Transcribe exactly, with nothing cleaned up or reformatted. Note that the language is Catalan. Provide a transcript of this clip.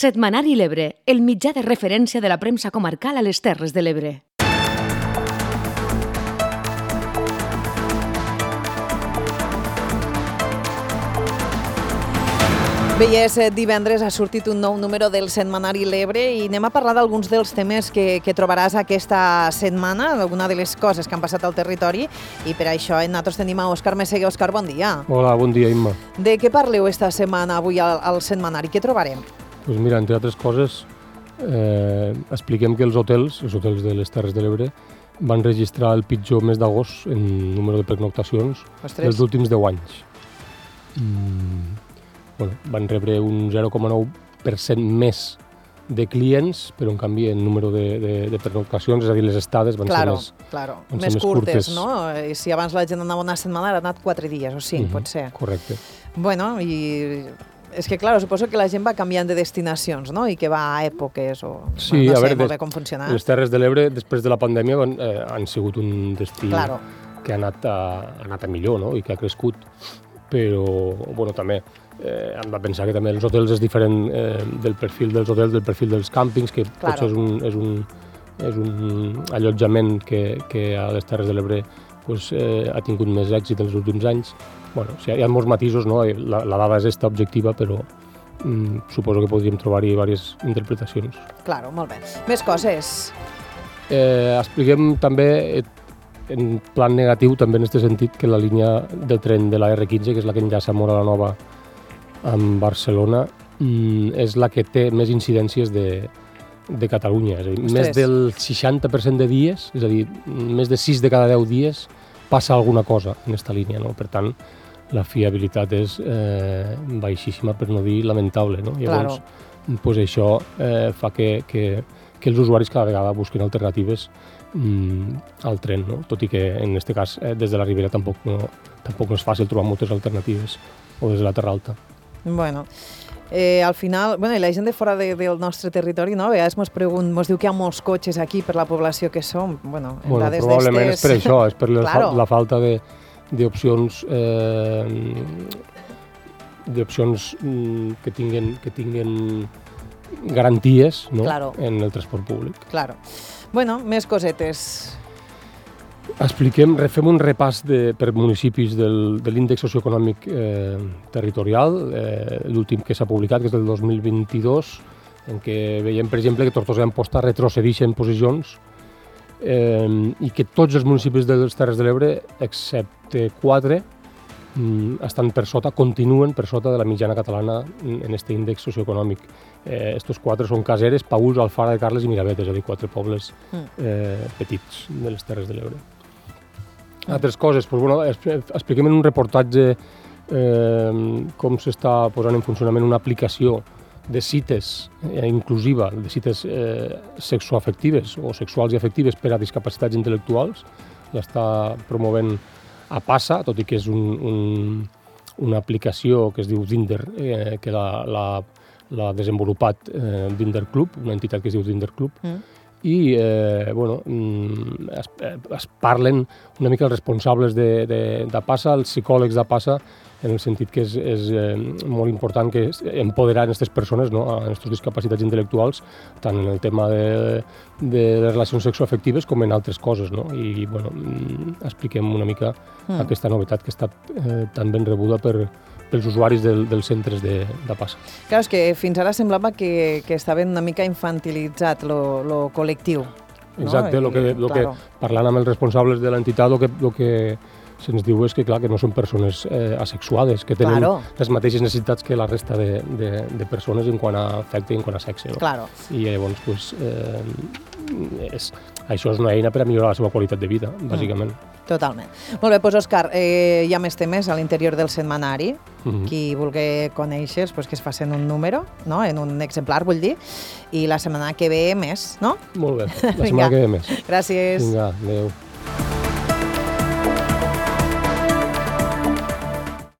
Setmanari l'Ebre, el mitjà de referència de la premsa comarcal a les Terres de l'Ebre. Bé, és divendres, ha sortit un nou número del Setmanari l'Ebre i anem a parlar d'alguns dels temes que, que trobaràs aquesta setmana, alguna de les coses que han passat al territori, i per això nosaltres tenim a Òscar Meseguer. Òscar, bon dia. Hola, bon dia, Imma. De què parleu esta setmana avui al, al Setmanari? Què trobarem? Pues mira, entre altres coses, eh, expliquem que els hotels, els hotels de les Terres de l'Ebre, van registrar el pitjor mes d'agost en número de pernoctacions Ostres. dels últims deu anys. Mm, bueno, van rebre un zero coma nou per cent més de clients, però en canvi en número de, de, de pernoctacions, és a dir, les estades van claro, ser més, claro. van més, ser més curtes, curtes. No? I si abans la gent anava una setmana, ara ha anat quatre dies o cinc, uh-huh, pot ser. Correcte. Bueno, i és que, clar, suposo que la gent va canviant de destinacions, no? I que va a èpoques o... Sí, no a sé veure, molt bé com funciona. Les Terres de l'Ebre, després de la pandèmia, van, eh, han sigut un destí Claro. que ha anat a, ha anat a millor, no? I que ha crescut. Però, bueno, també eh, hem de pensar que també els hotels és diferent eh, del perfil dels hotels, del perfil dels càmpings, que claro. potser és un, és un, és un allotjament que, que a les Terres de l'Ebre pues, eh, ha tingut més èxit en els últims anys. Bueno, o sigui, hi ha molts matisos, no? La, la dada és esta objectiva, però mm, suposo que podríem trobar-hi diverses interpretacions. Claro, molt bé. Més coses. Eh, expliquem també, en plan negatiu, també en aquest sentit, que la línia del tren de la erre quinze, que és la que enllaça Móra la Nova amb Barcelona, mm, és la que té més incidències de, de Catalunya. És a dir, Ostres. més del seixanta per cent de dies, és a dir, més de sis de cada deu dies, passa alguna cosa en aquesta línia, no? Per tant, la fiabilitat és eh, baixíssima, per no dir lamentable, no? Llavors, claro. pues això eh, fa que, que, que els usuaris cada vegada busquin alternatives mm, al tren, no? Tot i que en aquest cas eh, des de la Ribera tampoc no, tampoc no és fàcil trobar moltes alternatives, o des de la Terra Alta. Bueno, eh, al final, bueno, i la gent de fora de, del nostre territori, no? A vegades mos, pregunt, mos diu que hi ha molts cotxes aquí per la població que som. Bueno, en bueno dades probablement d'estes... és per això, és per la, claro. la falta de d'opcions eh, d'opcions mm, que tinguen que tinguen garanties, no? Claro. En el transport públic. Claro. Bueno, més cosetes. Expliquem, refem un repàs de, per municipis del, de l'índex socioeconòmic eh, territorial, eh, l'últim que s'ha publicat, que és del dos mil vint-i-dos, en què veiem, per exemple, que Tortosa i Amposta retrocedeixen posicions eh, i que tots els municipis de les Terres de l'Ebre, excepte quatre, mm, estan per sota, continuen per sota de la mitjana catalana en aquest índex socioeconòmic. Eh, estos quatre són Caseres, Paüls, Alfara de Carles i Miravet, és a dir, quatre pobles eh, petits de les Terres de l'Ebre. Altres coses, doncs, bueno, expliquem en un reportatge eh, com s'està posant en funcionament una aplicació de cites eh, inclusiva, de cites eh, sexoafectives o sexuals i afectives per a discapacitats intel·lectuals. L'està promovent a Passa, tot i que és un, un, una aplicació que es diu Tinder, eh, que l'ha la, la desenvolupat eh, Tinder Club, una entitat que es diu Tinder Club, mm. i eh, bueno, es, es parlen una mica els responsables de, de, de Passa, els psicòlegs de Passa, en el sentit que és, és eh, molt important que empoderar aquestes persones, no? A aquestes discapacitats intel·lectuals, tant en el tema de, de les relacions sexoafectives com en altres coses, no? I bueno, expliquem una mica mm. aquesta novetat que ha estat eh, tan ben rebuda per, pels usuaris del, dels centres de, de Passa. Clar, és que fins ara semblava que, que estava una mica infantilitzat lo, lo col·lectiu. Exacte, no? lo que, lo claro. que, parlant amb els responsables de l'entitat, el que, lo que se'ns diu és que, clar, que no són persones eh, asexuades, que tenen claro. les mateixes necessitats que la resta de, de, de persones en quant a afecte i en quant a sexe. No? Claro. I llavors, pues, eh, és, això és una eina per a millorar la seva qualitat de vida, bàsicament. Mm. Totalment. Molt bé, doncs, Òscar, eh, hi ha més temes a l'interior del setmanari. Mm-hmm. Qui vulgui conèixer, pues, que es facin un número, no? En un exemplar, vull dir, i la setmana que ve més, no? Molt bé, la setmana que ve més. Gràcies. Vinga, adéu.